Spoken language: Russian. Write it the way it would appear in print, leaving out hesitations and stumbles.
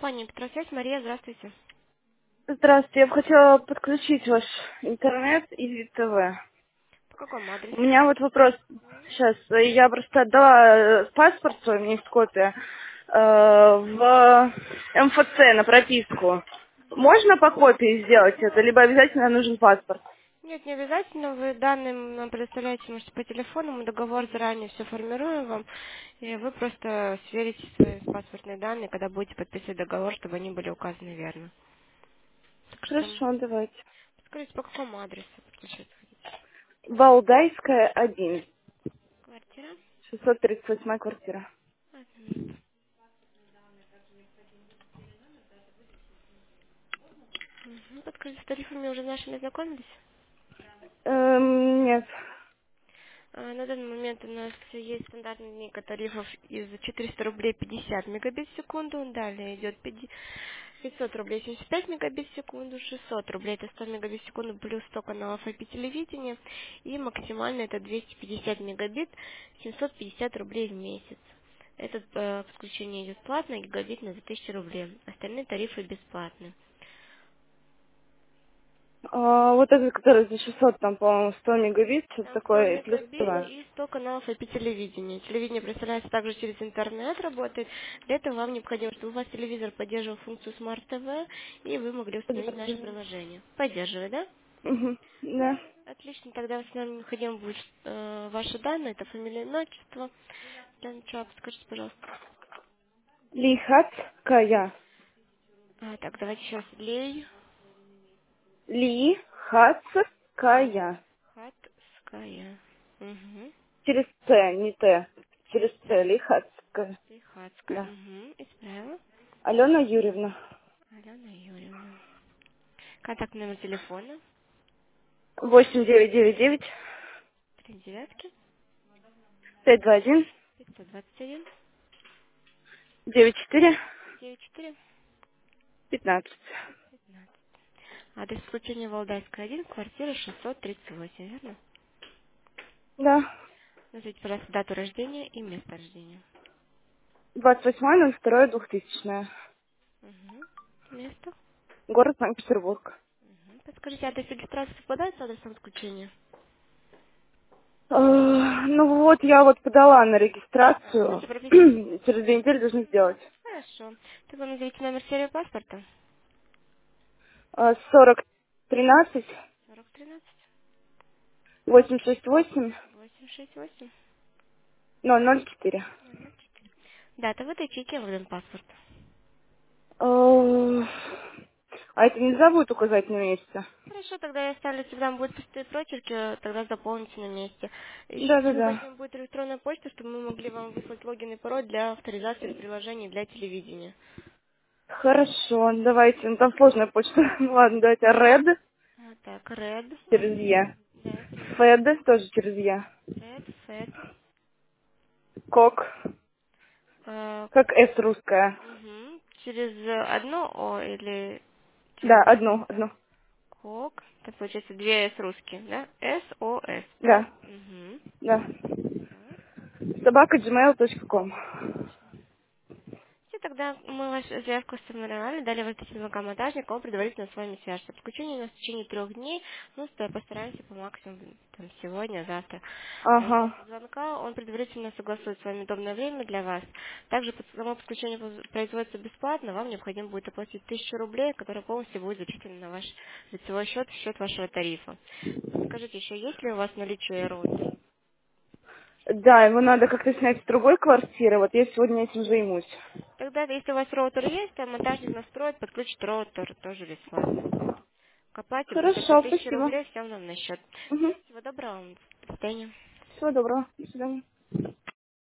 Компания Петросвязь. Мария, здравствуйте. Здравствуйте, я бы хотела подключить ваш интернет и ТВ. По какому У адресу? меня вот вопрос. Сейчас, я просто отдала паспорт свой, у меня есть копия, в МФЦ на прописку. Можно по копии сделать это, либо обязательно нужен паспорт? Нет, не обязательно. Вы данные нам предоставляете, можете по телефону. Мы договор заранее все формируем вам. И вы просто сверите свои паспортные данные, когда будете подписывать договор, чтобы они были указаны верно. Так что, Хорошо, давайте. скажите, по какому адресу подключаться хотите? Валдайская, 1. Квартира? 638 квартира. Одну минуту. Подскажите, с тарифами уже нашими знакомились? Нет. На данный момент у нас есть стандартная линейка тарифов из 400 рублей 50 мегабит в секунду. Далее идет 500 рублей 75 мегабит в секунду, 600 рублей это 100 мегабит в секунду плюс 100 каналов IP телевидения. И максимально это 250 мегабит, 750 рублей в месяц. Это подключение идет платно, гигабит на 2000 рублей. Остальные тарифы бесплатны. Вот этот, который за 600, там, по-моему, 100 мегабит, что-то Там 100 такое, и плюс мегабит ТВ. и 100 каналов IP телевидения. Телевидение представляется также через интернет, работает. Для этого вам необходимо, чтобы у вас телевизор поддерживал функцию Smart TV, и вы могли установить наше Подтверждение. приложение. Поддерживает, да? Угу. Да. Отлично, тогда с нами необходимо будет ваши данные, это фамилия, имя, отчество. Для начала подскажите, пожалуйста. Лихацкая. Так, давайте сейчас. Лей Лихацкая. Хатская. Угу. Через Ц, не Т. Через Через Ц, Ц. Лихацкая. Лихацкая. Да. Угу. Исправила. Алена Юрьевна. Алена Юрьевна. Контактный номер телефона. 8999 Три девятки. 521 521 94 94 15. 15. Адрес получения Валдайская, 1, квартира 638, верно? Да. Назовите, пожалуйста, дату рождения и место рождения. 28.02.2000. Угу. Место. Город Санкт-Петербург. Подскажите, адрес регистрации совпадает с адресом отключения? Ну вот, я вот подала на регистрацию. Можете прописать? Через 2 недели должны сделать. Хорошо. Тогда назовите номер серии паспорта. 40 13 4013 868 868 004. 004. Дата выдачи и кем паспорт. А это нельзя будет указать на месте? Хорошо, тогда я оставлю, если там будут пустые прочерки, тогда заполните на месте. Еще Да-да-да. необходима будет электронная почта, чтобы мы могли вам выслать логин и пароль для авторизации приложений для телевидения. Хорошо, давайте. Ну, там сложная почта. Ну, ладно, давайте. Red Так, Red. через Е. Да, через Фед тоже через Е. Red, Fed. Кок. э, Как С русская. Через одно О или через Да, два? одну. Кок. Это получается две С русские, да? С, О, С, да? Да, да. Так. Собака gmail.com. И тогда мы вашу заявку сформировали, дали возмещенному монтажнику, он предварительно с вами свяжется. Подключение у нас в течение 3 дней, ну, постараемся по максимуму там, сегодня, завтра. Ага. После звонка он предварительно согласует с вами удобное время для вас. Также само подключение производится бесплатно, вам необходимо будет оплатить 1000 рублей, которые полностью будет зачислены на ваш лицевой счет, счет вашего тарифа. Подскажите, еще есть ли у вас наличие роутера? Да, его надо как-то снять с другой квартиры. Вот я сегодня этим займусь. Тогда, если у вас роутер есть, то монтажник настроит, подключит роутер тоже бесплатно. К оплате будет по Хорошо, 1000 спасибо. рублей, всем нам на счет. Угу. Всего доброго вам. До свидания. Всего доброго. До свидания.